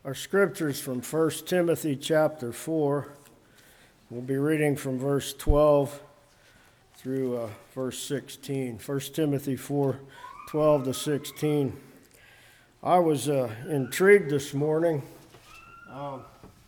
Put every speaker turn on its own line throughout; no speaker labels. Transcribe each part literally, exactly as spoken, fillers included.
Our scriptures from First Timothy chapter four. We'll be reading from verse twelve through uh, verse sixteen. First Timothy four, twelve to sixteen. I was uh, intrigued this morning um,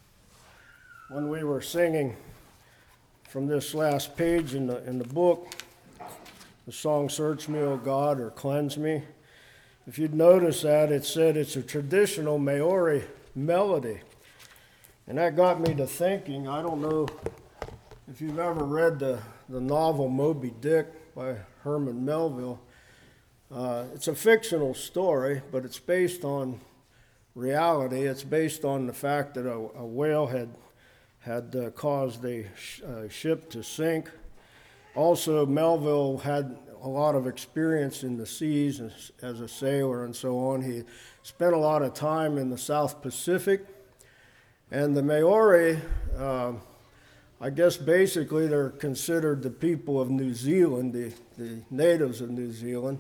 when we were singing from this last page in the, in the book, the song Search Me, O God, or Cleanse Me. If you'd notice that, it said it's a traditional Maori melody. And that got me to thinking, I don't know if you've ever read the, the novel Moby Dick by Herman Melville. Uh, it's a fictional story, but it's based on reality. It's based on the fact that a, a whale had, had uh, caused a sh- uh, ship to sink. Also, Melville had a lot of experience in the seas as, as a sailor and so on. He spent a lot of time in the South Pacific. And the Maori, uh, I guess basically they're considered the people of New Zealand, the, the natives of New Zealand.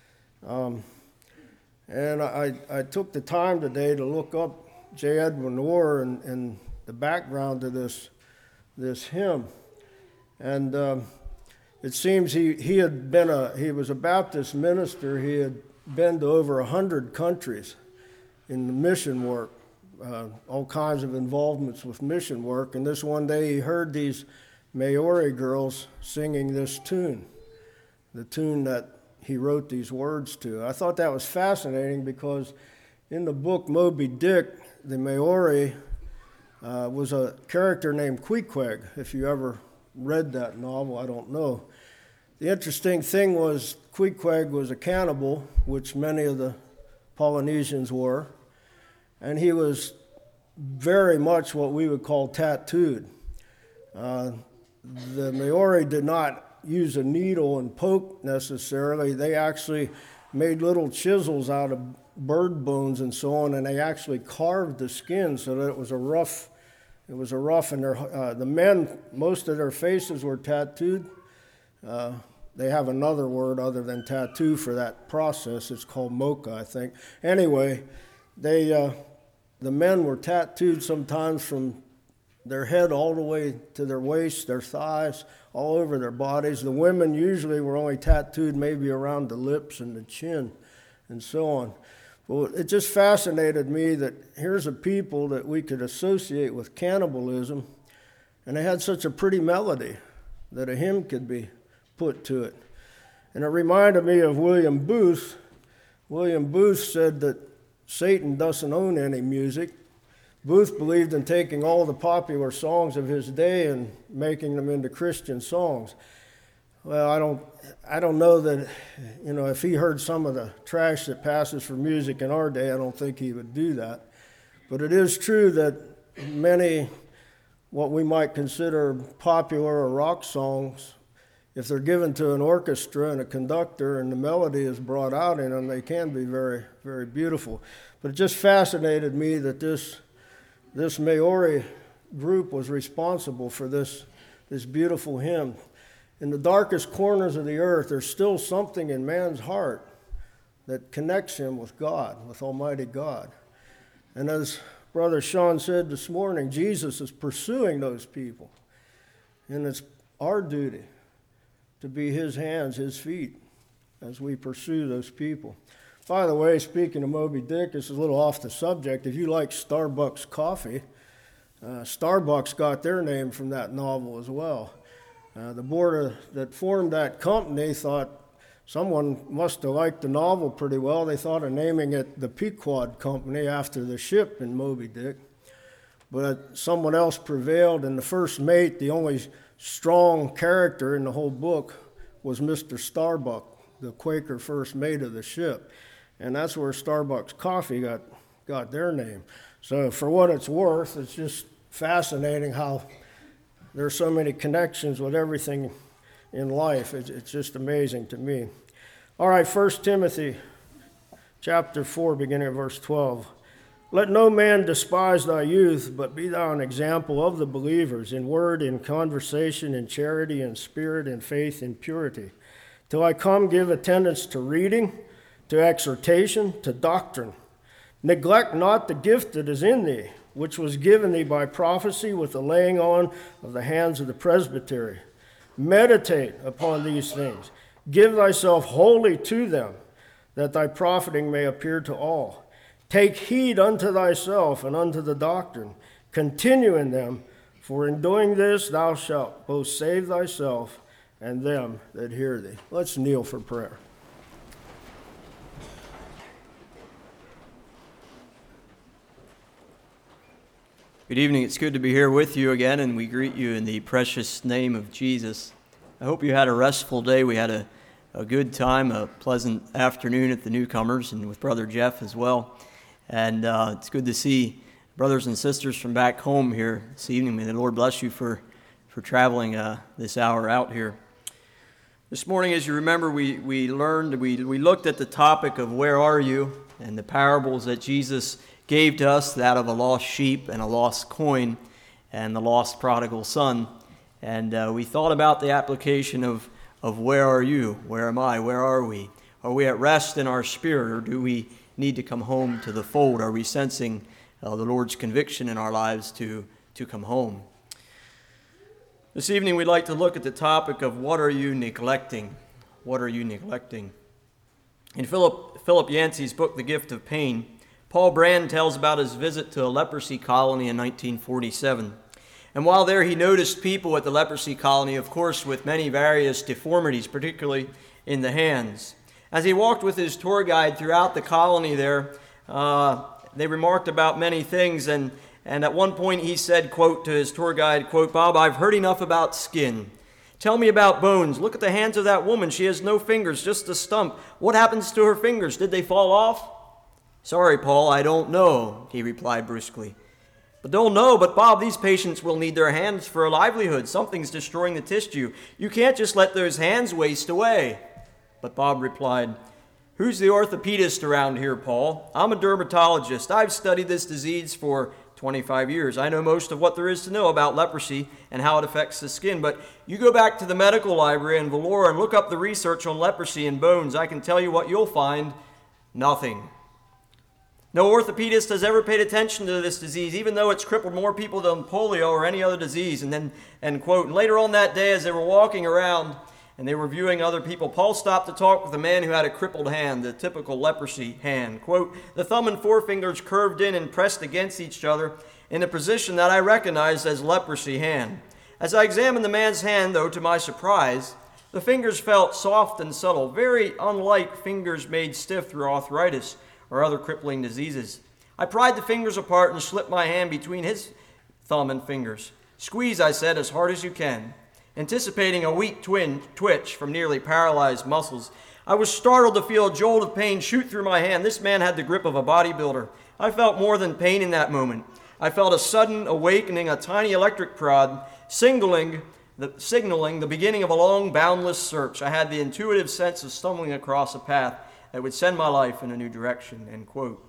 Um, and I, I took the time today to look up J. Edwin Orr and, and the background to this, this hymn. And um, it seems he, he had been a, he was a Baptist minister. He had been to over a hundred countries in the mission work, uh, all kinds of involvements with mission work. And this one day he heard these Maori girls singing this tune, the tune that he wrote these words to. I thought that was fascinating because in the book Moby Dick, the Maori uh, was a character named Queequeg. If you ever read that novel, I don't know. The interesting thing was Queequeg was a cannibal, which many of the Polynesians were, and he was very much what we would call tattooed. Uh, the Maori did not use a needle and poke necessarily. They actually made little chisels out of bird bones and so on, and they actually carved the skin so that it was a rough, it was a rough, and their, uh, the men, most of their faces were tattooed. Uh, they have another word other than tattoo for that process. It's called mocha, I think. Anyway, they uh, the men were tattooed sometimes from their head all the way to their waist, their thighs, all over their bodies. The women usually were only tattooed maybe around the lips and the chin and so on. Well, it just fascinated me that here's a people that we could associate with cannibalism, and they had such a pretty melody that a hymn could be put to it. And it reminded me of William Booth. William Booth said that Satan doesn't own any music. Booth believed in taking all the popular songs of his day and making them into Christian songs. Well, I don't I don't know that, you know, if he heard some of the trash that passes for music in our day, I don't think he would do that. But it is true that many, what we might consider popular or rock songs, if they're given to an orchestra and a conductor and the melody is brought out in them, they can be very, very beautiful. But it just fascinated me that this this Maori group was responsible for this, this beautiful hymn. In the darkest corners of the earth, there's still something in man's heart that connects him with God, with Almighty God. And as Brother Sean said this morning, Jesus is pursuing those people. And it's our duty to be his hands, his feet, as we pursue those people. By the way, speaking of Moby Dick, this is a little off the subject. If you like Starbucks coffee, uh, Starbucks got their name from that novel as well. Uh, the board of, that formed that company thought someone must have liked the novel pretty well. They thought of naming it the Pequod Company after the ship in Moby Dick. But someone else prevailed, and the first mate, the only strong character in the whole book, was Mister Starbuck, the Quaker first mate of the ship. And that's where Starbucks Coffee got, got their name. So for what it's worth, it's just fascinating how there are so many connections with everything in life. It's, it's just amazing to me. All right, First Timothy chapter four, beginning of verse twelve. Let no man despise thy youth, but be thou an example of the believers in word, in conversation, in charity, in spirit, in faith, in purity. Till I come, give attendance to reading, to exhortation, to doctrine. Neglect not the gift that is in thee, which was given thee by prophecy with the laying on of the hands of the presbytery. Meditate upon these things. Give thyself wholly to them, that thy profiting may appear to all. Take heed unto thyself and unto the doctrine. Continue in them, for in doing this thou shalt both save thyself and them that hear thee. Let's kneel for prayer.
Good evening. It's good to be here with you again, and we greet you in the precious name of Jesus. I hope you had a restful day. We had a, a good time, a pleasant afternoon at the Newcomers, and with Brother Jeff as well. And uh, it's good to see brothers and sisters from back home here this evening. May the Lord bless you for, for traveling uh, this hour out here. This morning, as you remember, we, we learned, we, we looked at the topic of where are you, and the parables that Jesus gave to us, that of a lost sheep and a lost coin and the lost prodigal son. And uh, we thought about the application of, of where are you, where am I, where are we? Are we at rest in our spirit, or do we need to come home to the fold? Are we sensing uh, the Lord's conviction in our lives to, to come home? This evening we'd like to look at the topic of what are you neglecting? What are you neglecting? In Philip, Philip Yancey's book, The Gift of Pain, Paul Brand tells about his visit to a leprosy colony in nineteen forty-seven. And while there he noticed people at the leprosy colony, of course, with many various deformities, particularly in the hands. As he walked with his tour guide throughout the colony there, uh, they remarked about many things, and, and at one point he said, quote, to his tour guide, quote, "Bob, I've heard enough about skin. Tell me about bones. Look at the hands of that woman. She has no fingers, just a stump. What happens to her fingers? Did they fall off?" "Sorry, Paul, I don't know," he replied brusquely. "But don't know, but Bob, these patients will need their hands for a livelihood. Something's destroying the tissue. You can't just let those hands waste away." But Bob replied, "Who's the orthopedist around here, Paul? I'm a dermatologist. I've studied this disease for twenty-five years. I know most of what there is to know about leprosy and how it affects the skin. But you go back to the medical library in Vellore and look up the research on leprosy and bones. I can tell you what you'll find. Nothing. No orthopedist has ever paid attention to this disease, even though it's crippled more people than polio or any other disease." And then, end quote. And later on that day, as they were walking around and they were viewing other people, Paul stopped to talk with a man who had a crippled hand, the typical leprosy hand. Quote, "The thumb and forefingers curved in and pressed against each other in a position that I recognized as leprosy hand. As I examined the man's hand, though, to my surprise, the fingers felt soft and subtle, very unlike fingers made stiff through arthritis or other crippling diseases. I pried the fingers apart and slipped my hand between his thumb and fingers. 'Squeeze,' I said, 'as hard as you can.' Anticipating a weak twin, twitch from nearly paralyzed muscles, I was startled to feel a jolt of pain shoot through my hand. This man had the grip of a bodybuilder. I felt more than pain in that moment. I felt a sudden awakening, a tiny electric prod, signaling the, signaling the beginning of a long, boundless search. I had the intuitive sense of stumbling across a path that would send my life in a new direction," end quote.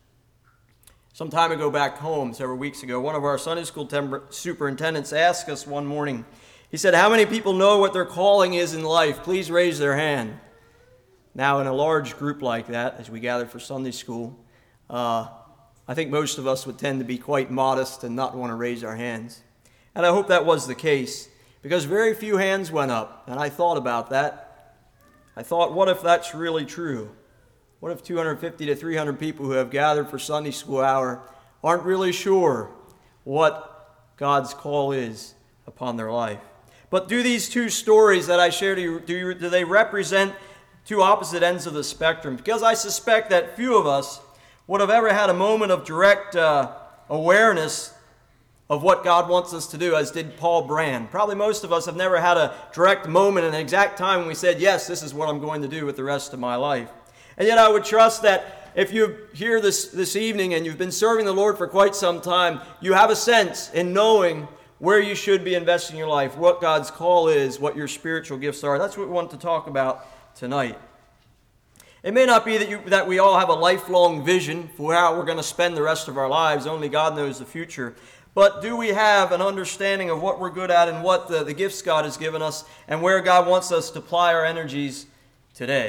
Some time ago back home, several weeks ago, one of our Sunday school tem- superintendents asked us one morning, he said, "How many people know what their calling is in life? Please raise their hand." Now, in a large group like that, as we gather for Sunday school, uh, I think most of us would tend to be quite modest and not want to raise our hands. And I hope that was the case, because very few hands went up, and I thought about that. I thought, what if that's really true? What if two hundred fifty to three hundred people who have gathered for Sunday school hour aren't really sure what God's call is upon their life? But do these two stories that I share to you, do, you, do they represent two opposite ends of the spectrum? Because I suspect that few of us would have ever had a moment of direct uh, awareness of what God wants us to do, as did Paul Brand. Probably most of us have never had a direct moment, an exact time when we said, yes, this is what I'm going to do with the rest of my life. And yet I would trust that if you're here this, this evening and you've been serving the Lord for quite some time, you have a sense in knowing where you should be investing your life, what God's call is, what your spiritual gifts are. That's what we want to talk about tonight. It may not be that, you, that we all have a lifelong vision for how we're going to spend the rest of our lives. Only God knows the future. But do we have an understanding of what we're good at and what the, the gifts God has given us and where God wants us to apply our energies today?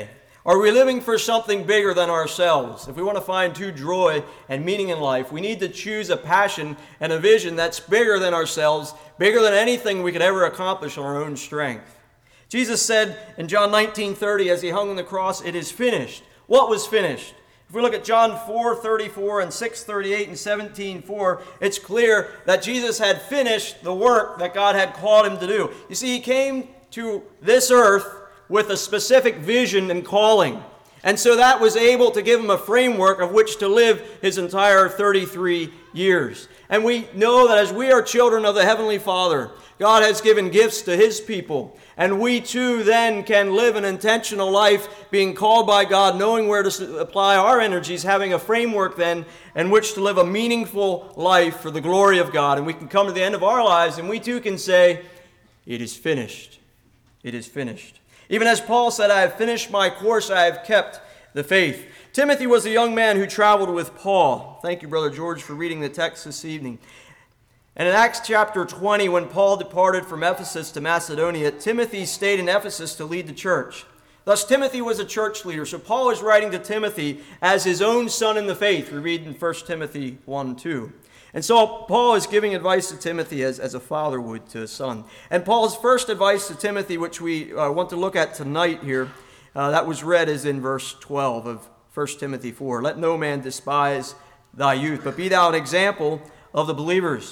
Are we living for something bigger than ourselves? If we want to find true joy and meaning in life, we need to choose a passion and a vision that's bigger than ourselves, bigger than anything we could ever accomplish on our own strength. Jesus said in John nineteen thirty, as he hung on the cross, "It is finished." What was finished? If we look at John four thirty-four and six thirty-eight and seventeen four, it's clear that Jesus had finished the work that God had called him to do. You see, he came to this earth with a specific vision and calling. And so that was able to give him a framework of which to live his entire thirty-three years. And we know that as we are children of the Heavenly Father, God has given gifts to his people. And we too then can live an intentional life, being called by God, knowing where to apply our energies, having a framework then in which to live a meaningful life for the glory of God. And we can come to the end of our lives and we too can say, "It is finished. It is finished." Even as Paul said, "I have finished my course, I have kept the faith." Timothy was a young man who traveled with Paul. Thank you, Brother George, for reading the text this evening. And in Acts chapter twenty, when Paul departed from Ephesus to Macedonia, Timothy stayed in Ephesus to lead the church. Thus, Timothy was a church leader. So Paul is writing to Timothy as his own son in the faith. We read in First Timothy one two. And so Paul is giving advice to Timothy as, as a father would to a son. And Paul's first advice to Timothy, which we uh, want to look at tonight here, uh, that was read is in verse twelve of First Timothy four. "Let no man despise thy youth, but be thou an example of the believers."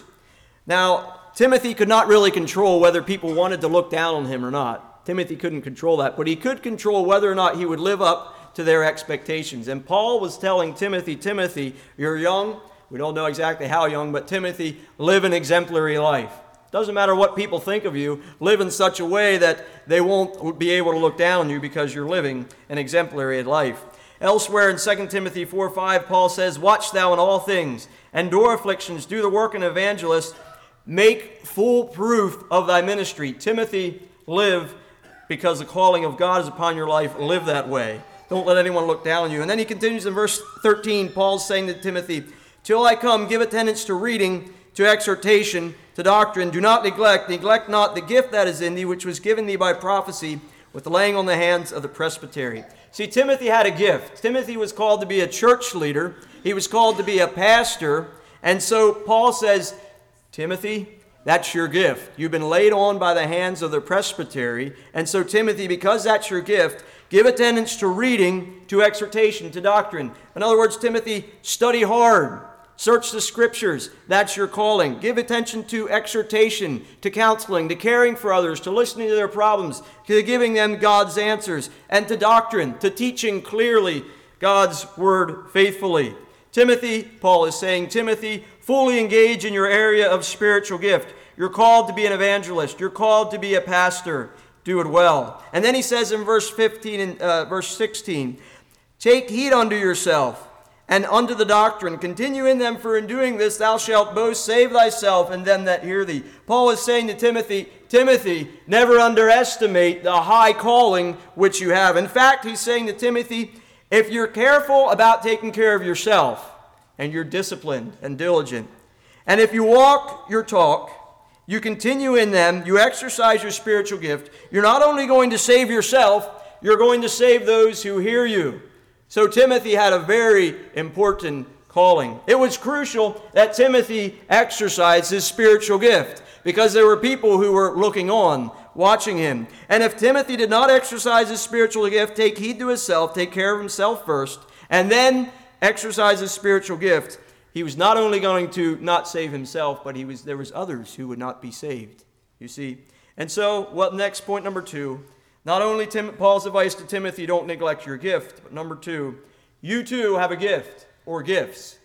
Now, Timothy could not really control whether people wanted to look down on him or not. Timothy couldn't control that, but he could control whether or not he would live up to their expectations. And Paul was telling Timothy, "Timothy, you're young. We don't know exactly how young, but Timothy, live an exemplary life. Doesn't matter what people think of you. Live in such a way that they won't be able to look down on you because you're living an exemplary life." Elsewhere in Second Timothy four five, Paul says, "Watch thou in all things, endure afflictions, do the work of an evangelist, make full proof of thy ministry." Timothy, live because the calling of God is upon your life. Live that way. Don't let anyone look down on you. And then he continues in verse thirteen, Paul's saying to Timothy, "Till I come, give attendance to reading, to exhortation, to doctrine. Do not neglect, neglect not the gift that is in thee, which was given thee by prophecy, with the laying on the hands of the presbytery." See, Timothy had a gift. Timothy was called to be a church leader. He was called to be a pastor. And so Paul says, "Timothy, that's your gift. You've been laid on by the hands of the presbytery. And so, Timothy, because that's your gift, give attendance to reading, to exhortation, to doctrine." In other words, Timothy, study hard. Search the scriptures. That's your calling. Give attention to exhortation, to counseling, to caring for others, to listening to their problems, to giving them God's answers, and to doctrine, to teaching clearly God's word faithfully. Timothy, Paul is saying, Timothy, fully engage in your area of spiritual gift. You're called to be an evangelist. You're called to be a pastor. Do it well. And then he says in verse fifteen and uh, verse sixteen, "Take heed unto yourself and unto the doctrine. Continue in them, for in doing this thou shalt both save thyself and them that hear thee." Paul is saying to Timothy, Timothy, never underestimate the high calling which you have. In fact, he's saying to Timothy, if you're careful about taking care of yourself, and you're disciplined and diligent, and if you walk your talk, you continue in them, you exercise your spiritual gift, you're not only going to save yourself, you're going to save those who hear you. So Timothy had a very important calling. It was crucial that Timothy exercise his spiritual gift because there were people who were looking on, watching him. And if Timothy did not exercise his spiritual gift, take heed to himself, take care of himself first, and then exercise his spiritual gift, he was not only going to not save himself, but he was there was others who would not be saved, you see. And so, what next, point number two, not only Tim, Paul's advice to Timothy, don't neglect your gift, but number two, you too have a gift or gifts.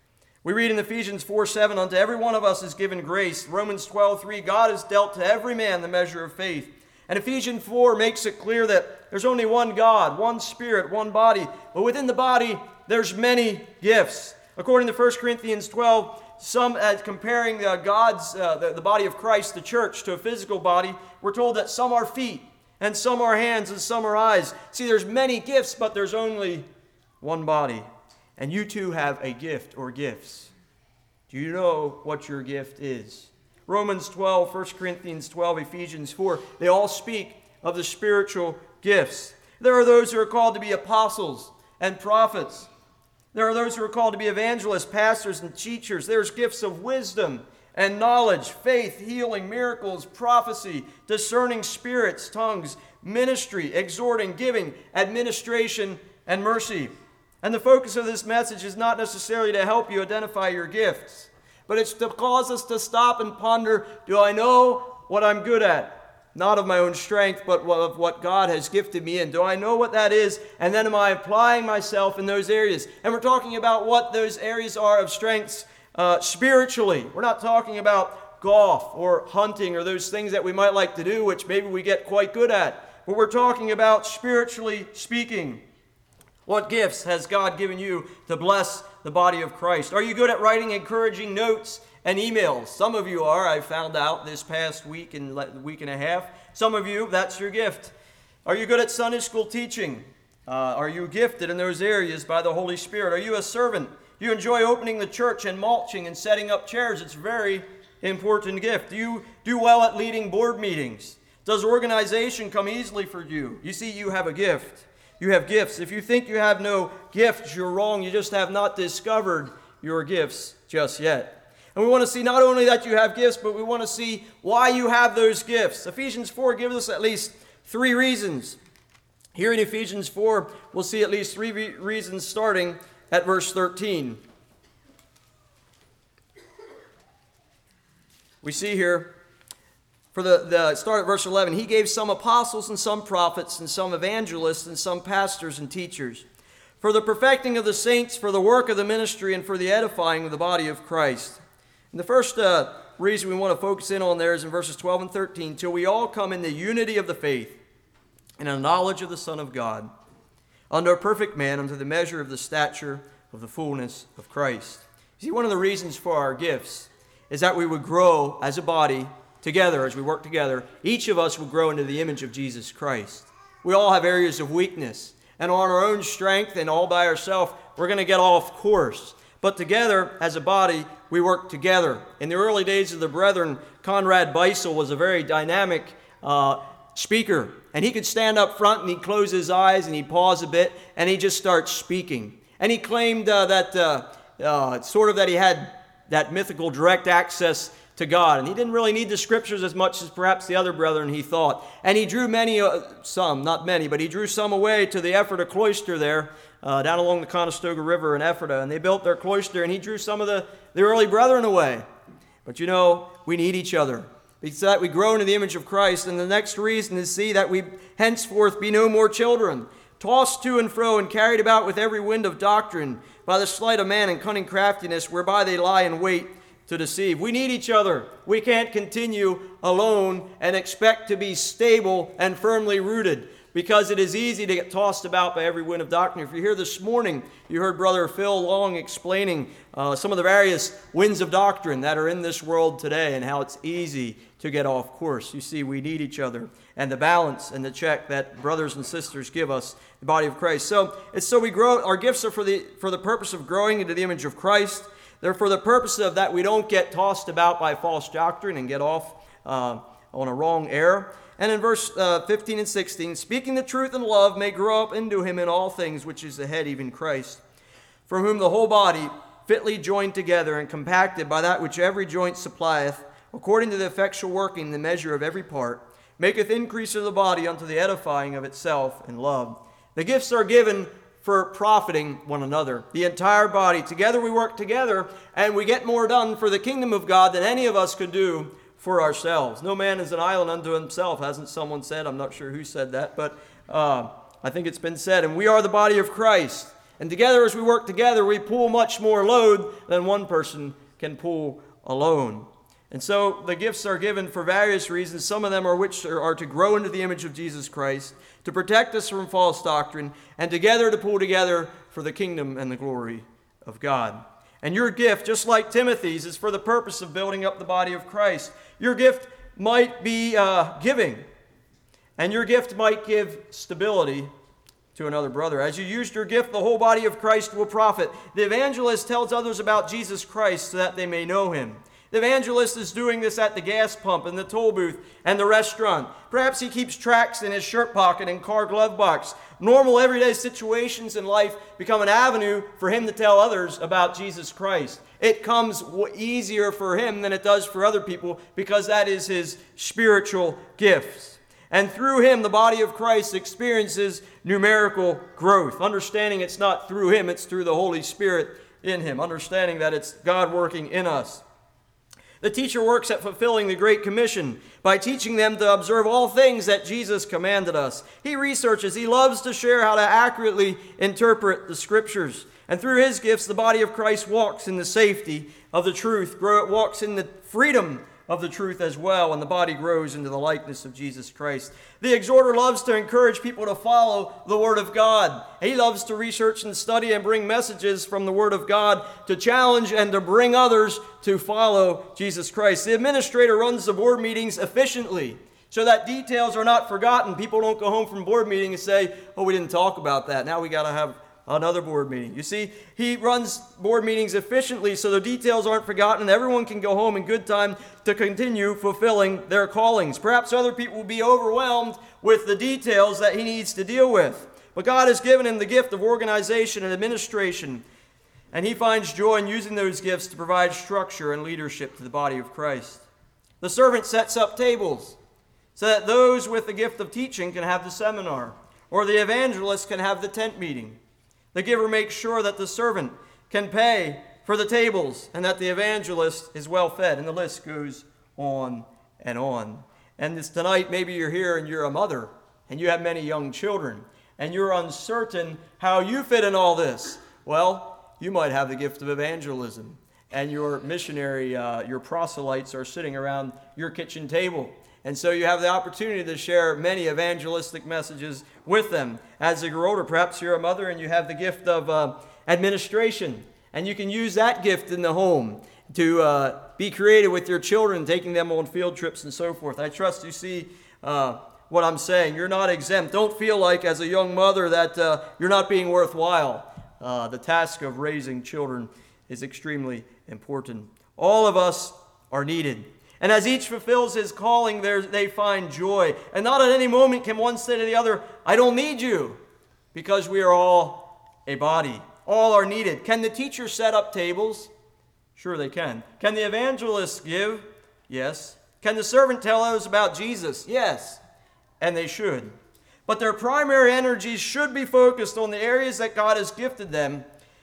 We read in Ephesians four seven, "Unto every one of us is given grace." Romans twelve three, "God has dealt to every man the measure of faith." And Ephesians four makes it clear that there's only one God, one Spirit, one body. But within the body, there's many gifts. According to First Corinthians twelve, some uh, comparing uh, God's, uh, the, the body of Christ, the church, to a physical body, we're told that some are feet, and some are hands, and some are eyes. See, there's many gifts, but there's only one body. And you too have a gift or gifts. Do you know what your gift is? Romans twelve, First Corinthians twelve, Ephesians four, they all speak of the spiritual gifts. There are those who are called to be apostles and prophets. There are those who are called to be evangelists, pastors, and teachers. There's gifts of wisdom and knowledge, faith, healing, miracles, prophecy, discerning spirits, tongues, ministry, exhorting, giving, administration, and mercy. And the focus of this message is not necessarily to help you identify your gifts, but it's to cause us to stop and ponder, do I know what I'm good at? Not of my own strength, but of what God has gifted me in. Do I know what that is? And then am I applying myself in those areas? And we're talking about what those areas are of strengths uh, spiritually. We're not talking about golf or hunting or those things that we might like to do, which maybe we get quite good at. But we're talking about spiritually speaking. What gifts has God given you to bless the body of Christ? Are you good at writing encouraging notes and emails? Some of you are. I found out this past week and week and a half. Some of you, that's your gift. Are you good at Sunday school teaching? Uh, are you gifted in those areas by the Holy Spirit? Are you a servant? Do you enjoy opening the church and mulching and setting up chairs? It's a very important gift. Do you do well at leading board meetings? Does organization come easily for you? You see, you have a gift. You have gifts. If you think you have no gifts, you're wrong. You just have not discovered your gifts just yet. And we want to see not only that you have gifts, but we want to see why you have those gifts. Ephesians four gives us at least three reasons. Here in Ephesians four, we'll see at least three re- reasons starting at verse thirteen. We see here, for the, the start at verse eleven, he gave some apostles and some prophets and some evangelists and some pastors and teachers for the perfecting of the saints, for the work of the ministry, and for the edifying of the body of Christ. And the first uh, reason we want to focus in on there is in verses twelve and thirteen, till we all come in the unity of the faith and a knowledge of the Son of God, unto a perfect man, unto the measure of the stature of the fullness of Christ. You see, one of the reasons for our gifts is that we would grow as a body together, as we work together. Each of us would grow into the image of Jesus Christ. We all have areas of weakness, and on our own strength and all by ourselves, we're going to get off course. But together, as a body, we work together. In the early days of the Brethren, Conrad Beissel was a very dynamic uh, speaker. And he could stand up front and he'd close his eyes and he'd pause a bit and he'd just start speaking. And he claimed uh, that uh, uh, sort of that he had that mythical direct access to God. And he didn't really need the scriptures as much as perhaps the other brethren he thought. And he drew many, uh, some, not many, but he drew some away to the Ephrata cloister there, uh, down along the Conestoga River in Ephrata. And they built their cloister and he drew some of the, the early brethren away. But you know, we need each other. It's that we grow into the image of Christ. And the next reason is see that we henceforth be no more children, tossed to and fro and carried about with every wind of doctrine by the sleight of man and cunning craftiness, whereby they lie in wait to deceive. We need each other. We can't continue alone and expect to be stable and firmly rooted, because it is easy to get tossed about by every wind of doctrine. If you're here this morning, you heard Brother Phil Long explaining uh, some of the various winds of doctrine that are in this world today and how it's easy to get off course. You see, we need each other and the balance and the check that brothers and sisters give us, the body of Christ. So it's so we grow. Our gifts are for the for the purpose of growing into the image of Christ. They're for the purpose of that we don't get tossed about by false doctrine and get off uh, on a wrong error. And in verse uh, fifteen and sixteen, speaking the truth in love may grow up into him in all things, which is the head, even Christ, from whom the whole body, fitly joined together and compacted by that which every joint supplieth, according to the effectual working the measure of every part, maketh increase of the body unto the edifying of itself in love. The gifts are given for profiting one another. The entire body. Together we work together, and we get more done for the kingdom of God than any of us could do for ourselves. No man is an island unto himself, hasn't someone said? I'm not sure who said that, but uh, I think it's been said. And we are the body of Christ. And together as we work together, we pull much more load than one person can pull alone. And so the gifts are given for various reasons. Some of them are which are, are to grow into the image of Jesus Christ, to protect us from false doctrine, and together to pull together for the kingdom and the glory of God. And your gift, just like Timothy's, is for the purpose of building up the body of Christ. Your gift might be uh, giving, and your gift might give stability to another brother. As you used your gift, the whole body of Christ will profit. The evangelist tells others about Jesus Christ so that they may know him. The evangelist is doing this at the gas pump, in the toll booth, and the restaurant. Perhaps he keeps tracts in his shirt pocket and car glove box. Normal everyday situations in life become an avenue for him to tell others about Jesus Christ. It comes easier for him than it does for other people because that is his spiritual gifts. And through him, the body of Christ experiences numerical growth, understanding it's not through him, it's through the Holy Spirit in him, understanding that it's God working in us. The teacher works at fulfilling the Great Commission by teaching them to observe all things that Jesus commanded us. He researches, he loves to share how to accurately interpret the Scriptures. And through his gifts, the body of Christ walks in the safety of the truth, grow, it walks in the freedom of the truth as well, and the body grows into the likeness of Jesus Christ. The exhorter loves to encourage people to follow the Word of God. He loves to research and study and bring messages from the Word of God to challenge and to bring others to follow Jesus Christ. The administrator runs the board meetings efficiently so that details are not forgotten. People don't go home from board meeting and say, oh, we didn't talk about that. Now we got to have another board meeting. You see, he runs board meetings efficiently so the details aren't forgotten and everyone can go home in good time to continue fulfilling their callings. Perhaps other people will be overwhelmed with the details that he needs to deal with. But God has given him the gift of organization and administration, and he finds joy in using those gifts to provide structure and leadership to the body of Christ. The servant sets up tables so that those with the gift of teaching can have the seminar, or the evangelist can have the tent meeting. The giver makes sure that the servant can pay for the tables and that the evangelist is well fed. And the list goes on and on. And this tonight, maybe you're here and you're a mother and you have many young children and you're uncertain how you fit in all this. Well, you might have the gift of evangelism and your missionary, uh, your proselytes are sitting around your kitchen table. And so you have the opportunity to share many evangelistic messages with them. As they grow older, perhaps you're a mother and you have the gift of uh, administration. And you can use that gift in the home to uh, be creative with your children, taking them on field trips and so forth. I trust you see uh, what I'm saying. You're not exempt. Don't feel like as a young mother that uh, you're not being worthwhile. Uh, the task of raising children is extremely important. All of us are needed. And as each fulfills his calling, they find joy. And not at any moment can one say to the other, I don't need you, because we are all a body. All are needed. Can the teacher set up tables? Sure they can. Can the evangelist give? Yes. Can the servant tell others about Jesus? Yes. And they should. But their primary energies should be focused on the areas that God has gifted them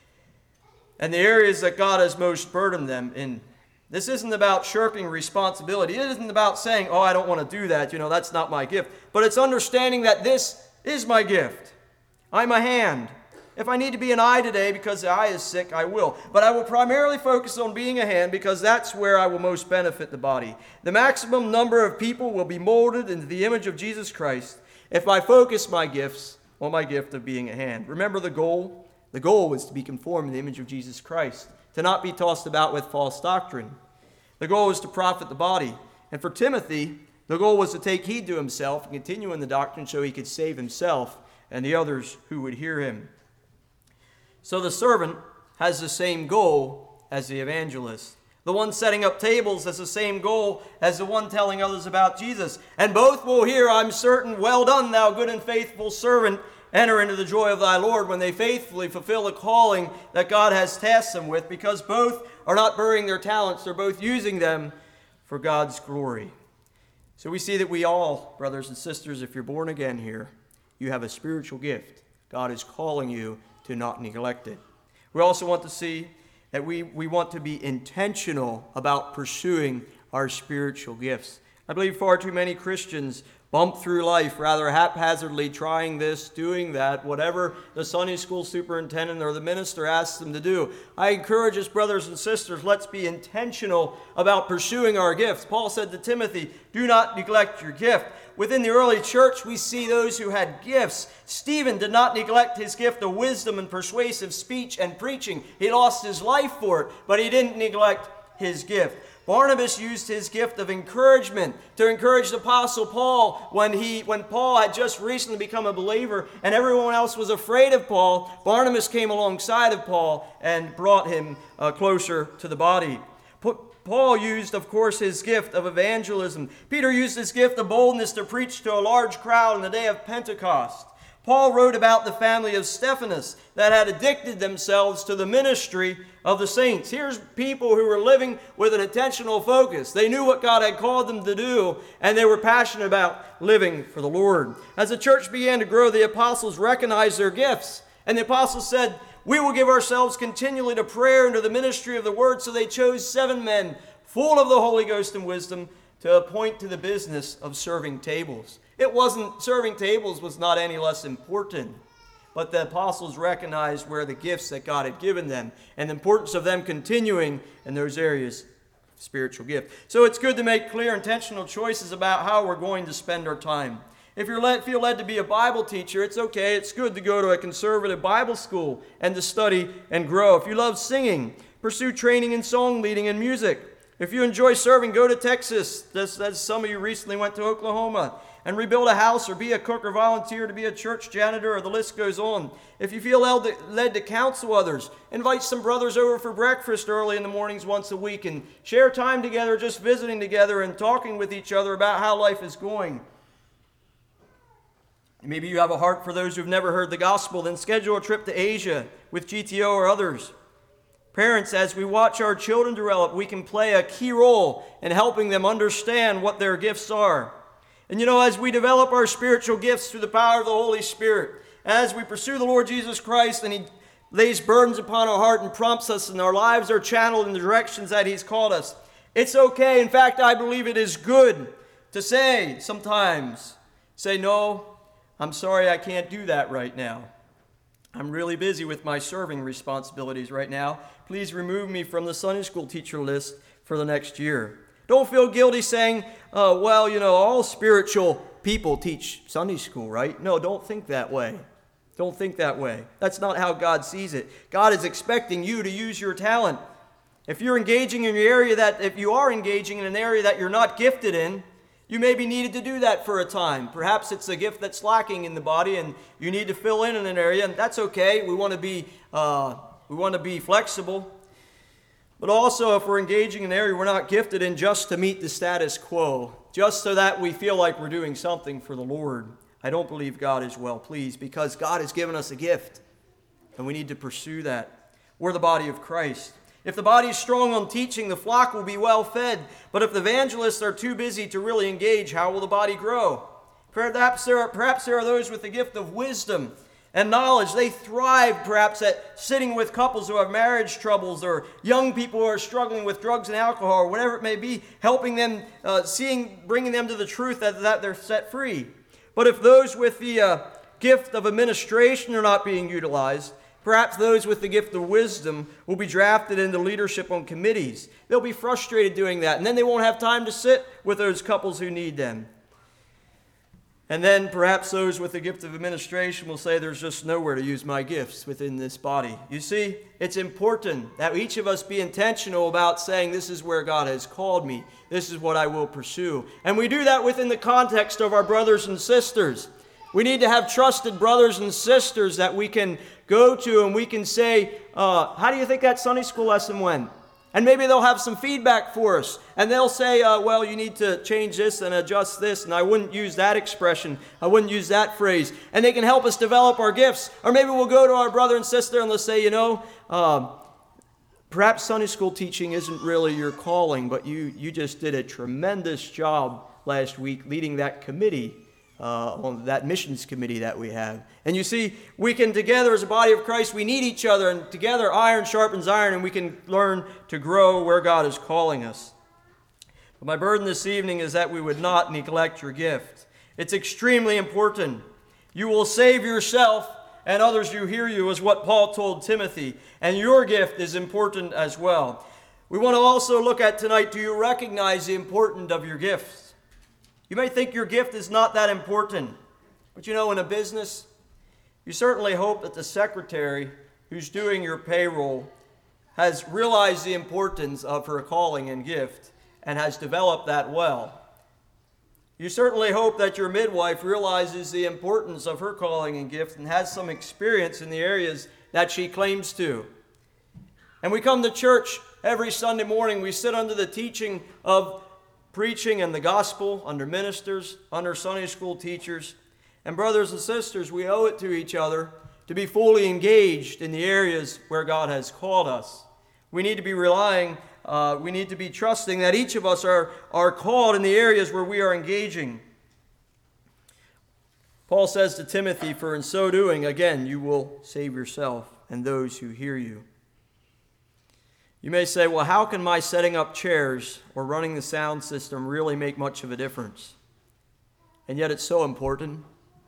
and the areas that God has most burdened them in. This isn't about shirking responsibility. It isn't about saying, oh, I don't want to do that. You know, that's not my gift. But it's understanding that this is my gift. I'm a hand. If I need to be an eye today because the eye is sick, I will. But I will primarily focus on being a hand because that's where I will most benefit the body. The maximum number of people will be molded into the image of Jesus Christ if I focus my gifts on my gift of being a hand. Remember the goal? The goal was to be conformed to the image of Jesus Christ, to not be tossed about with false doctrine. The goal was to profit the body. And for Timothy, the goal was to take heed to himself and continue in the doctrine so he could save himself and the others who would hear him. So the servant has the same goal as the evangelist. The one setting up tables has the same goal as the one telling others about Jesus. And both will hear, I'm certain, well done, thou good and faithful servant. Enter into the joy of thy Lord when they faithfully fulfill the calling that God has tasked them with, because both are not burying their talents. They're both using them for God's glory. So we see that we all, brothers and sisters, if you're born again here, you have a spiritual gift. God is calling you to not neglect it. We also want to see that we, we want to be intentional about pursuing our spiritual gifts. I believe far too many Christians bump through life rather haphazardly, trying this, doing that, whatever the Sunday school superintendent or the minister asks them to do. I encourage us, brothers and sisters, let's be intentional about pursuing our gifts. Paul said to Timothy, do not neglect your gift. Within the early church, we see those who had gifts. Stephen did not neglect his gift of wisdom and persuasive speech and preaching. He lost his life for it, but he didn't neglect his gift. Barnabas used his gift of encouragement to encourage the Apostle Paul when he, when Paul had just recently become a believer and everyone else was afraid of Paul. Barnabas came alongside of Paul and brought him uh, closer to the body. Paul used, of course, his gift of evangelism. Peter used his gift of boldness to preach to a large crowd on the day of Pentecost. Paul wrote about the family of Stephanas that had addicted themselves to the ministry of the saints. Here's people who were living with an intentional focus. They knew what God had called them to do, and they were passionate about living for the Lord. As the church began to grow, the apostles recognized their gifts, and the apostles said, "We will give ourselves continually to prayer and to the ministry of the word." So they chose seven men full of the Holy Ghost and wisdom to appoint to the business of serving tables. It wasn't, serving tables was not any less important, but the apostles recognized where the gifts that God had given them and the importance of them continuing in those areas of spiritual gift. So it's good to make clear, intentional choices about how we're going to spend our time. If you feel led to be a Bible teacher, it's okay. It's good to go to a conservative Bible school and to study and grow. If you love singing, pursue training in song leading and music. If you enjoy serving, go to Texas, as, as some of you recently went to Oklahoma, and rebuild a house or be a cook or volunteer to be a church janitor, or the list goes on. If you feel led to, led to counsel others, invite some brothers over for breakfast early in the mornings once a week and share time together, just visiting together and talking with each other about how life is going. Maybe you have a heart for those who've never heard the gospel, then schedule a trip to Asia with G T O or others. Parents, as we watch our children develop, we can play a key role in helping them understand what their gifts are. And you know, as we develop our spiritual gifts through the power of the Holy Spirit, as we pursue the Lord Jesus Christ and He lays burdens upon our heart and prompts us, and our lives are channeled in the directions that He's called us, it's okay. In fact, I believe it is good to say sometimes, say, "No, I'm sorry, I can't do that right now. I'm really busy with my serving responsibilities right now. Please remove me from the Sunday school teacher list for the next year." Don't feel guilty saying, uh, well, you know, all spiritual people teach Sunday school, right? No, don't think that way. Don't think that way. That's not how God sees it. God is expecting you to use your talent. If you're engaging in your area that, if you are engaging in an area that you're not gifted in, you may be needed to do that for a time. Perhaps it's a gift that's lacking in the body and you need to fill in in an area, and that's okay. We want to be, uh, we want to be flexible. But also, if we're engaging in an area we're not gifted in just to meet the status quo, just so that we feel like we're doing something for the Lord, I don't believe God is well pleased, because God has given us a gift, and we need to pursue that. We're the body of Christ. If the body is strong on teaching, the flock will be well fed. But if the evangelists are too busy to really engage, how will the body grow? Perhaps there are, perhaps there are those with the gift of wisdom and knowledge. They thrive perhaps at sitting with couples who have marriage troubles, or young people who are struggling with drugs and alcohol, or whatever it may be, helping them, uh, seeing, bringing them to the truth that, that they're set free. But if those with the uh, gift of administration are not being utilized, perhaps those with the gift of wisdom will be drafted into leadership on committees. They'll be frustrated doing that, and then they won't have time to sit with those couples who need them. And then perhaps those with the gift of administration will say, there's just nowhere to use my gifts within this body. You see, it's important that each of us be intentional about saying, this is where God has called me. This is what I will pursue. And we do that within the context of our brothers and sisters. We need to have trusted brothers and sisters that we can go to and we can say, uh, how do you think that Sunday school lesson went? And maybe they'll have some feedback for us. And they'll say, uh, well, you need to change this and adjust this. And I wouldn't use that expression. I wouldn't use that phrase. And they can help us develop our gifts. Or maybe we'll go to our brother and sister and they'll say, you know, uh, perhaps Sunday school teaching isn't really your calling, but you, you just did a tremendous job last week leading that committee. Uh, on that missions committee that we have. And you see, we can together as a body of Christ, we need each other, and together iron sharpens iron, and we can learn to grow where God is calling us. But my burden this evening is that we would not neglect your gift. It's extremely important. You will save yourself and others who hear you, is what Paul told Timothy, and your gift is important as well. We want to also look at tonight, do you recognize the importance of your gifts? You may think your gift is not that important, but you know, in a business, you certainly hope that the secretary who's doing your payroll has realized the importance of her calling and gift and has developed that well. You certainly hope that your midwife realizes the importance of her calling and gift and has some experience in the areas that she claims to. And we come to church every Sunday morning. We sit under the teaching of preaching and the gospel, under ministers, under Sunday school teachers. And brothers and sisters, we owe it to each other to be fully engaged in the areas where God has called us. We need to be relying, uh, we need to be trusting that each of us are, are called in the areas where we are engaging. Paul says to Timothy, for in so doing, again, you will save yourself and those who hear you. You may say, well, how can my setting up chairs or running the sound system really make much of a difference? And yet it's so important.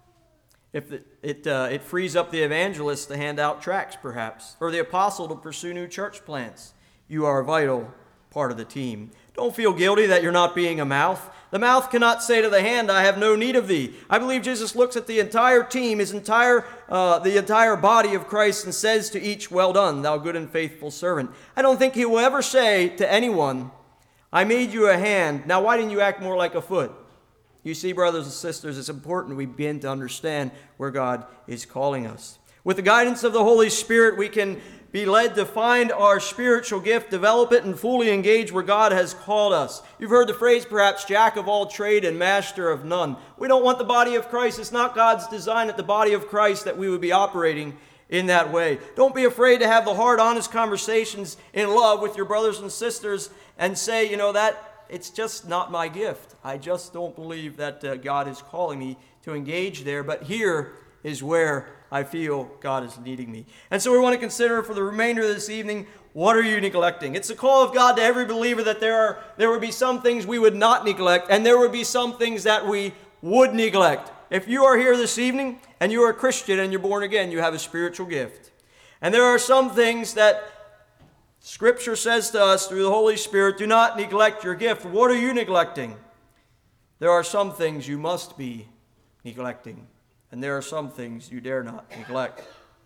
If it, it, uh, it frees up the evangelist to hand out tracts, perhaps, or the apostle to pursue new church plants. You are a vital part of the team. Don't feel guilty that you're not being a mouth. The mouth cannot say to the hand, I have no need of thee. I believe Jesus looks at the entire team, his entire, uh, the entire body of Christ, and says to each, well done, thou good and faithful servant. I don't think he will ever say to anyone, I made you a hand, now why didn't you act more like a foot? You see, brothers and sisters, it's important we begin to understand where God is calling us. With the guidance of the Holy Spirit, we can be led to find our spiritual gift, develop it, and fully engage where God has called us. You've heard the phrase, perhaps, jack of all trade and master of none. We don't want the body of Christ. It's not God's design at the body of Christ that we would be operating in that way. Don't be afraid to have the hard, honest conversations in love with your brothers and sisters and say, you know, that it's just not my gift. I just don't believe that uh, God is calling me to engage there, but here is where I feel God is leading me. And so we want to consider for the remainder of this evening, what are you neglecting? It's a call of God to every believer that there are there would be some things we would not neglect, and there would be some things that we would neglect. If you are here this evening and you are a Christian and you're born again, you have a spiritual gift. And there are some things that Scripture says to us through the Holy Spirit, do not neglect your gift. What are you neglecting? There are some things you must be neglecting. And there are some things you dare not neglect.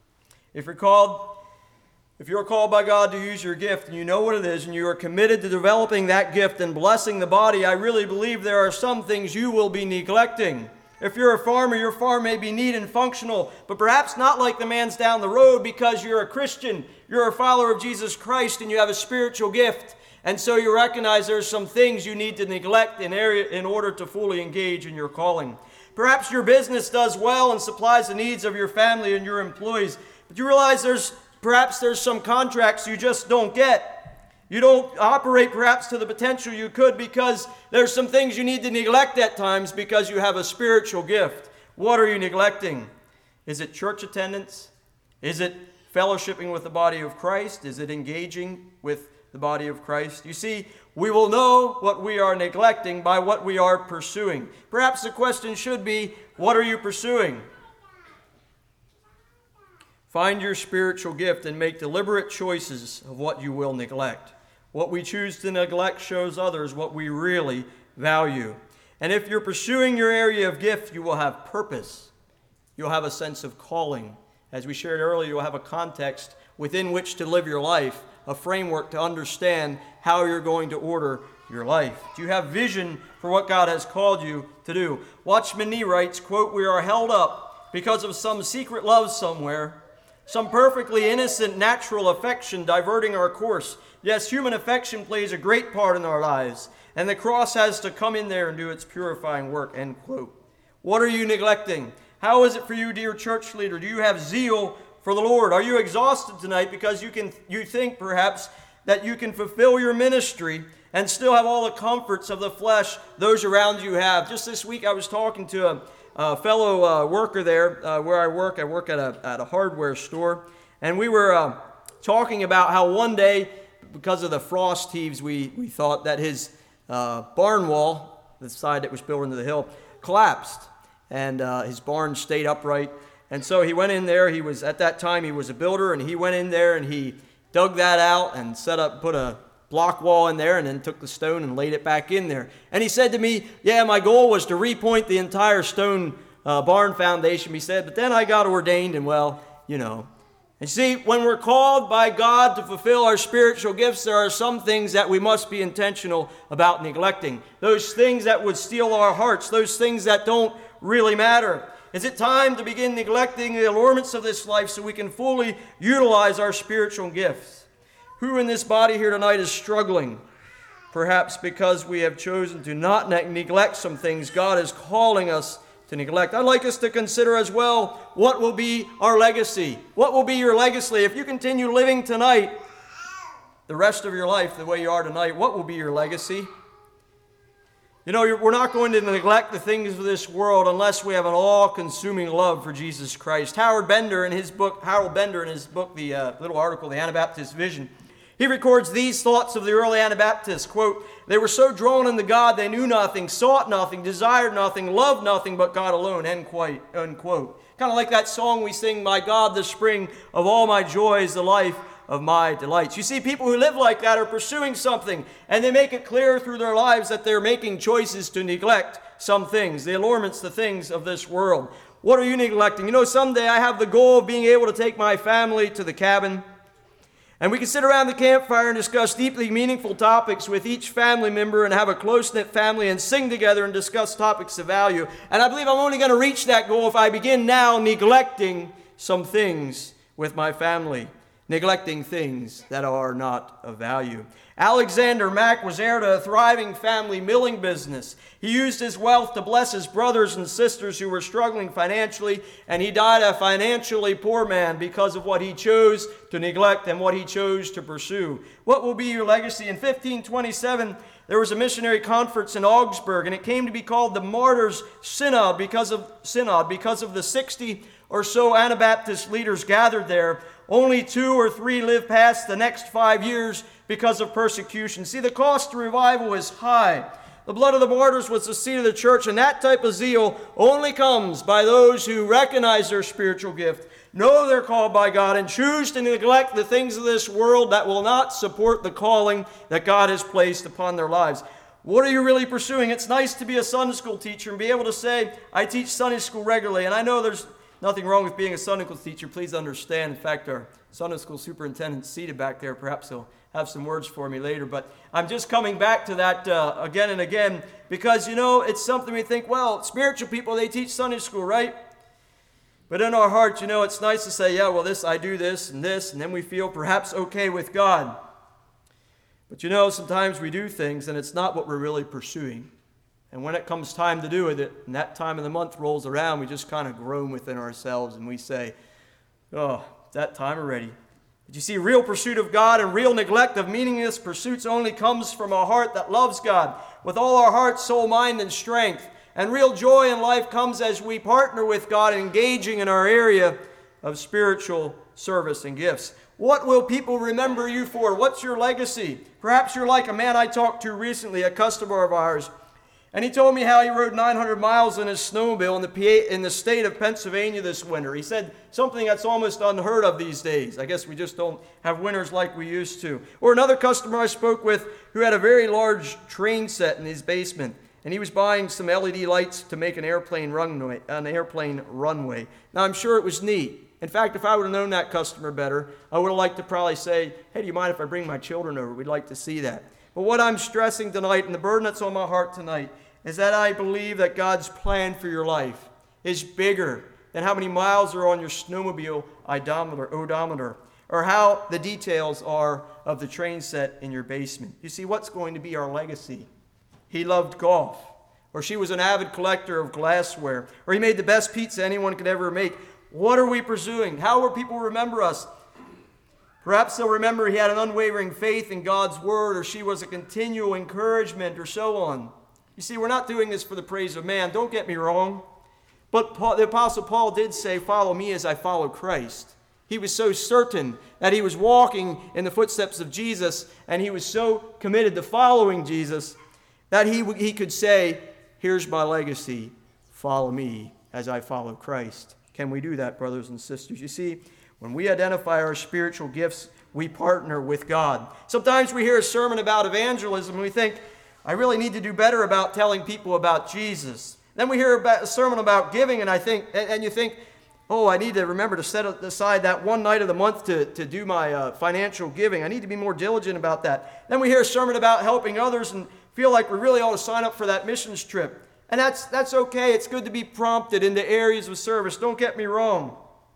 If you're called, if you're called by God to use your gift and you know what it is and you are committed to developing that gift and blessing the body, I really believe there are some things you will be neglecting. If you're a farmer, your farm may be neat and functional, but perhaps not like the man's down the road because you're a Christian, you're a follower of Jesus Christ, and you have a spiritual gift. And so you recognize there's some things you need to neglect in, area, in order to fully engage in your calling. Perhaps your business does well and supplies the needs of your family and your employees, but you realize there's perhaps there's some contracts you just don't get. You don't operate perhaps to the potential you could because there's some things you need to neglect at times because you have a spiritual gift. What are you neglecting? Is it church attendance? Is it fellowshipping with the body of Christ? Is it engaging with the body of Christ? You see, we will know what we are neglecting by what we are pursuing. Perhaps the question should be, what are you pursuing? Find your spiritual gift and make deliberate choices of what you will neglect. What we choose to neglect shows others what we really value. And if you're pursuing your area of gift, you will have purpose. You'll have a sense of calling. As we shared earlier, you'll have a context within which to live your life, a framework to understand how you're going to order your life. Do you have vision for what God has called you to do? Watchman Nee writes, quote, we are held up because of some secret love somewhere, some perfectly innocent natural affection diverting our course. Yes, human affection plays a great part in our lives, and the cross has to come in there and do its purifying work, end quote. What are you neglecting? How is it for you, dear church leader? Do you have zeal for the Lord? Are you exhausted tonight because you can you think perhaps that you can fulfill your ministry and still have all the comforts of the flesh those around you have? Just this week I was talking to a, a fellow uh, worker there uh, where I work. I work at a, at a hardware store, and we were uh, talking about how one day, because of the frost heaves, we, we thought that his uh, barn wall, the side that was built into the hill, collapsed, and uh, his barn stayed upright. And so he went in there. He was, at that time, he was a builder, and he went in there and he dug that out and set up, put a block wall in there, and then took the stone and laid it back in there. And he said to me, yeah, my goal was to repoint the entire stone uh, barn foundation, he said, but then I got ordained, and well, you know. And see, when we're called by God to fulfill our spiritual gifts, there are some things that we must be intentional about neglecting. Those things that would steal our hearts, those things that don't really matter. Is it time to begin neglecting the allurements of this life so we can fully utilize our spiritual gifts? Who in this body here tonight is struggling? Perhaps because we have chosen to not ne- neglect some things God is calling us to neglect. I'd like us to consider as well, what will be our legacy? What will be your legacy? If you continue living tonight, the rest of your life the way you are tonight, what will be your legacy? You know, we're not going to neglect the things of this world unless we have an all-consuming love for Jesus Christ. Howard Bender in his book, Harold Bender in his book, the uh, little article, The Anabaptist Vision, he records these thoughts of the early Anabaptists, quote, "They were so drawn into God they knew nothing, sought nothing, desired nothing, loved nothing but God alone," end quote. Unquote. Kind of like that song we sing, "My God, the spring of all my joys, the life of my delights." You see, people who live like that are pursuing something, and they make it clear through their lives that they're making choices to neglect some things, the allurements, the things of this world. What are you neglecting? You know, someday I have the goal of being able to take my family to the cabin, and we can sit around the campfire and discuss deeply meaningful topics with each family member and have a close-knit family and sing together and discuss topics of value. And I believe I'm only going to reach that goal if I begin now neglecting some things with my family. Neglecting things that are not of value. Alexander Mack was heir to a thriving family milling business. He used his wealth to bless his brothers and sisters who were struggling financially, and he died a financially poor man because of what he chose to neglect and what he chose to pursue. What will be your legacy? In fifteen twenty-seven, there was a missionary conference in Augsburg, and it came to be called the Martyrs' Synod because of Synod because of the sixty or so Anabaptist leaders gathered there. Only two or three lived past the next five years because of persecution. See, the cost to revival is high. The blood of the martyrs was the seed of the church, and that type of zeal only comes by those who recognize their spiritual gift, know they're called by God, and choose to neglect the things of this world that will not support the calling that God has placed upon their lives. What are you really pursuing? It's nice to be a Sunday school teacher and be able to say, I teach Sunday school regularly, and I know there's nothing wrong with being a Sunday school teacher. Please understand. In fact, our Sunday school superintendent's seated back there. Perhaps he'll have some words for me later. But I'm just coming back to that uh, again and again because, you know, it's something we think, well, spiritual people, they teach Sunday school, right? But in our hearts, you know, it's nice to say, yeah, well, this, I do this and this, and then we feel perhaps okay with God. But, you know, sometimes we do things and it's not what we're really pursuing. And when it comes time to do it, and that time of the month rolls around, we just kind of groan within ourselves and we say, oh, that time already. But you see, real pursuit of God and real neglect of meaningless pursuits only comes from a heart that loves God with all our heart, soul, mind, and strength. And real joy in life comes as we partner with God, engaging in our area of spiritual service and gifts. What will people remember you for? What's your legacy? Perhaps you're like a man I talked to recently, a customer of ours. And he told me how he rode nine hundred miles in his snowmobile in the, P A, in the state of Pennsylvania this winter. He said something that's almost unheard of these days. I guess we just don't have winters like we used to. Or another customer I spoke with who had a very large train set in his basement. And he was buying some L E D lights to make an airplane runway. An airplane runway. Now, I'm sure it was neat. In fact, if I would have known that customer better, I would have liked to probably say, hey, do you mind if I bring my children over? We'd like to see that. But what I'm stressing tonight, and the burden that's on my heart tonight, is that I believe that God's plan for your life is bigger than how many miles are on your snowmobile odometer, odometer, or how the details are of the train set in your basement. You see, what's going to be our legacy? He loved golf, or she was an avid collector of glassware, or he made the best pizza anyone could ever make. What are we pursuing? How will people remember us? Perhaps they'll remember he had an unwavering faith in God's word, or she was a continual encouragement, or so on. You see, we're not doing this for the praise of man. Don't get me wrong. But Paul, the Apostle Paul did say, follow me as I follow Christ. He was so certain that he was walking in the footsteps of Jesus, and he was so committed to following Jesus that he, he could say, here's my legacy. Follow me as I follow Christ. Can we do that, brothers and sisters? You see, when we identify our spiritual gifts, we partner with God. Sometimes we hear a sermon about evangelism, and we think, I really need to do better about telling people about Jesus. Then we hear about a sermon about giving, and I think, and, and you think, oh, I need to remember to set aside that one night of the month to, to do my uh, financial giving. I need to be more diligent about that. Then we hear a sermon about helping others and feel like we really ought to sign up for that missions trip. And that's, that's okay. It's good to be prompted into areas of service. Don't get me wrong.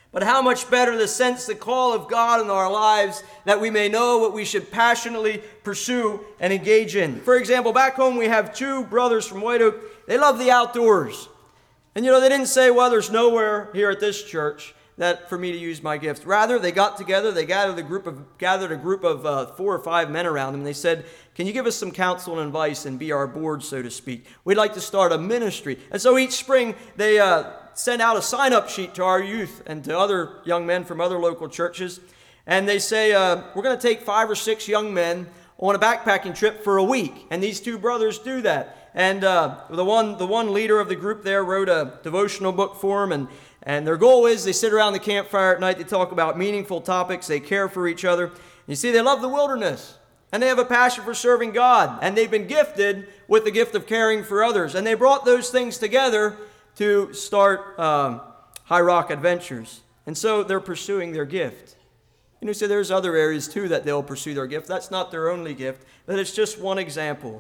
But how much better the sense, the call of God in our lives, that we may know what we should passionately pursue and engage in. For example, back home we have two brothers from White Oak. They love the outdoors. And you know, they didn't say, well, there's nowhere here at this church that for me to use my gift. Rather, they got together, they gathered a group of, gathered a group of uh, four or five men around them, and they said, can you give us some counsel and advice and be our board, so to speak? We'd like to start a ministry. And so each spring, they uh, send out a sign-up sheet to our youth and to other young men from other local churches. And they say, uh, we're going to take five or six young men on a backpacking trip for a week. And these two brothers do that. And uh, the one the one leader of the group there wrote a devotional book for them. And, and their goal is they sit around the campfire at night. They talk about meaningful topics. They care for each other. You see, they love the wilderness. And they have a passion for serving God. And they've been gifted with the gift of caring for others. And they brought those things together to start um, High Rock Adventures. And so they're pursuing their gift. You know, so there's other areas too that they'll pursue their gift. That's not their only gift, but it's just one example.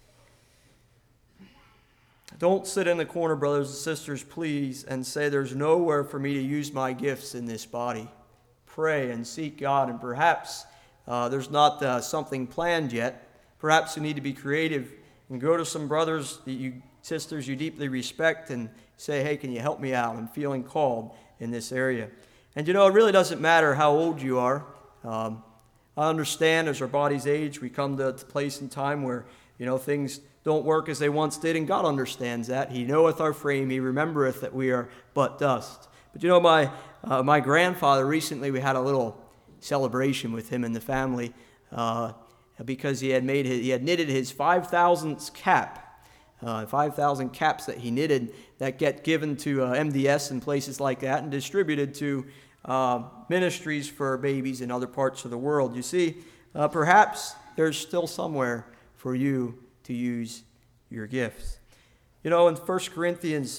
Don't sit in the corner, brothers and sisters, please, and say there's nowhere for me to use my gifts in this body. Pray and seek God, and perhaps uh, there's not uh, something planned yet. Perhaps you need to be creative and go to some brothers that you sisters you deeply respect and say, hey, can you help me out? I'm feeling called in this area. And you know, it really doesn't matter how old you are. Um, I understand as our bodies age, we come to a place in time where, you know, things don't work as they once did, and God understands that. He knoweth our frame. He remembereth that we are but dust. But you know, my uh, my grandfather, recently we had a little celebration with him and the family uh, because he had made his, he had knitted his five thousandth cap. Uh, five thousand caps that he knitted that get given to uh, M D S and places like that and distributed to uh, ministries for babies in other parts of the world. You see, uh, perhaps there's still somewhere for you to use your gifts. You know, in First Corinthians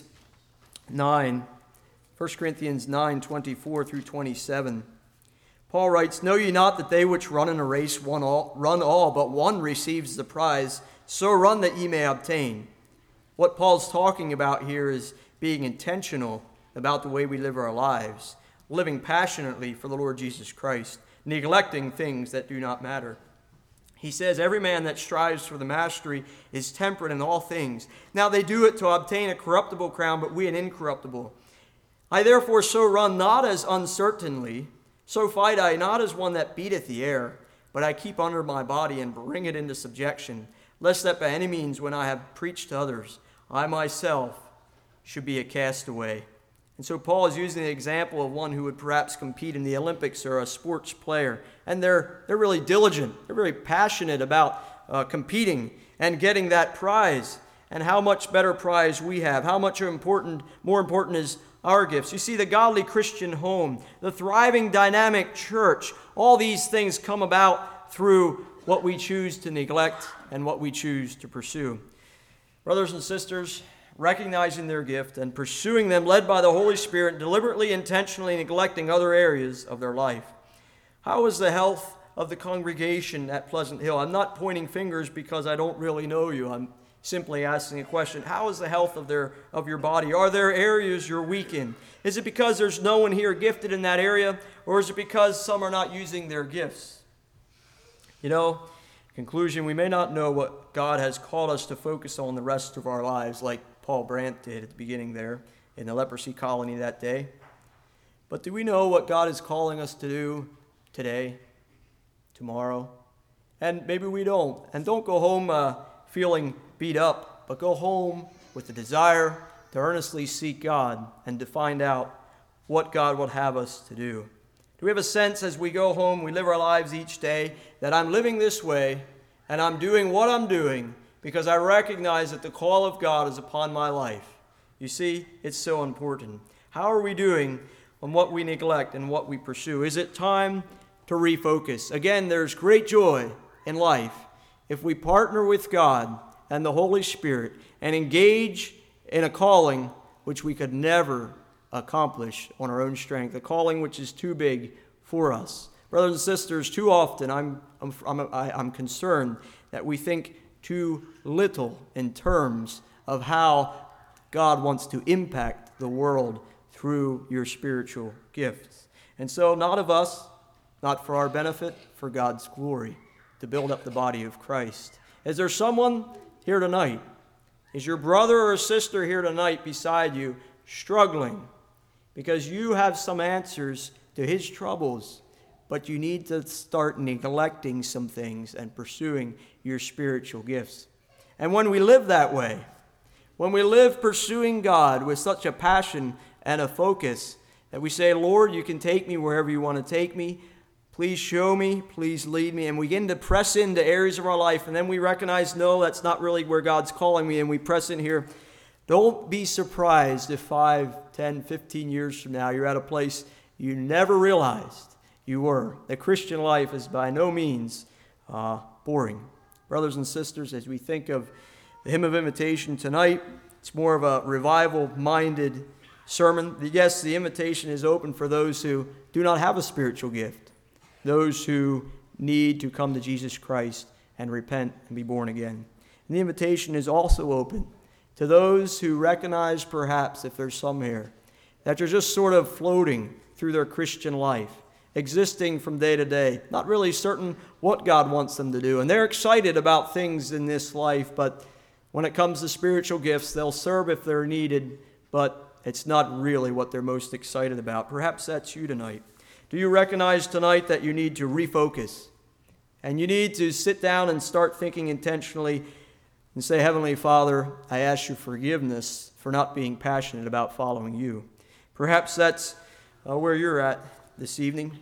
nine, First Corinthians nine, twenty-four through twenty-seven, Paul writes, know ye not that they which run in a race one all, run all, but one receives the prize, so run that ye may obtain. What Paul's talking about here is being intentional about the way we live our lives, living passionately for the Lord Jesus Christ, neglecting things that do not matter. He says, every man that strives for the mastery is temperate in all things. Now they do it to obtain a corruptible crown, but we an incorruptible. I therefore so run not as uncertainly, so fight I not as one that beateth the air, but I keep under my body and bring it into subjection, lest that by any means when I have preached to others, I myself should be a castaway. And so Paul is using the example of one who would perhaps compete in the Olympics or a sports player. And they're, they're really diligent. They're really passionate about uh, competing and getting that prize. And how much better prize we have. How much important, more important is our gifts. You see, the godly Christian home, the thriving, dynamic church, all these things come about through what we choose to neglect and what we choose to pursue. Brothers and sisters, recognizing their gift and pursuing them, led by the Holy Spirit, deliberately, intentionally neglecting other areas of their life. How is the health of the congregation at Pleasant Hill? I'm not pointing fingers because I don't really know you. I'm simply asking a question. How is the health of their of your body? Are there areas you're weak in? Is it because there's no one here gifted in that area, or is it because some are not using their gifts? You know, conclusion, we may not know what God has called us to focus on the rest of our lives, like Paul Brandt did at the beginning there in the leprosy colony that day. But do we know what God is calling us to do today, tomorrow? And maybe we don't. And don't go home uh, feeling beat up, but go home with the desire to earnestly seek God and to find out what God would have us to do. Do we have a sense as we go home, we live our lives each day, that I'm living this way and I'm doing what I'm doing because I recognize that the call of God is upon my life? You see, it's so important. How are we doing on what we neglect and what we pursue? Is it time to refocus? Again, there's great joy in life if we partner with God and the Holy Spirit and engage in a calling which we could never accomplish on our own strength, a calling which is too big for us. Brothers and sisters, too often I'm, I'm, I'm, I'm concerned that we think too little in terms of how God wants to impact the world through your spiritual gifts. And so, not of us, not for our benefit, for God's glory, to build up the body of Christ. Is there someone here tonight? Is your brother or sister here tonight beside you struggling because you have some answers to his troubles, but you need to start neglecting some things and pursuing your spiritual gifts? And when we live that way, when we live pursuing God with such a passion and a focus that we say, Lord, you can take me wherever you want to take me. Please show me, please lead me. And we begin to press into areas of our life, and then we recognize, no, that's not really where God's calling me, and we press in here. Don't be surprised if five, ten, fifteen years from now you're at a place you never realized you were. The Christian life is by no means uh, boring. Brothers and sisters, as we think of the hymn of invitation tonight, it's more of a revival-minded sermon. Yes, the invitation is open for those who do not have a spiritual gift, those who need to come to Jesus Christ and repent and be born again. And the invitation is also open to those who recognize, perhaps, if there's some here, that they're just sort of floating through their Christian life, existing from day to day, not really certain what God wants them to do. And they're excited about things in this life, but when it comes to spiritual gifts, they'll serve if they're needed, but it's not really what they're most excited about. Perhaps that's you tonight. Do you recognize tonight that you need to refocus? And you need to sit down and start thinking intentionally and say, Heavenly Father, I ask you forgiveness for not being passionate about following you. Perhaps that's uh, where you're at this evening.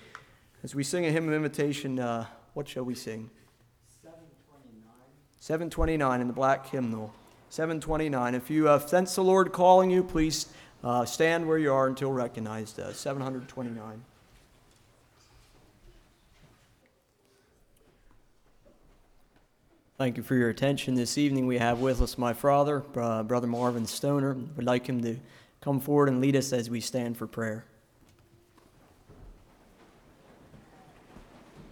As we sing a hymn of invitation, uh, what shall we sing? seven twenty-nine. seven twenty-nine in the black hymnal. seven twenty-nine. If you uh, sense the Lord calling you, please uh, stand where you are until recognized. Uh, seven twenty-nine. Thank you for your attention this evening. We have with us my father, uh, Brother Marvin Stoner. We'd like him to come forward and lead us as we stand for prayer.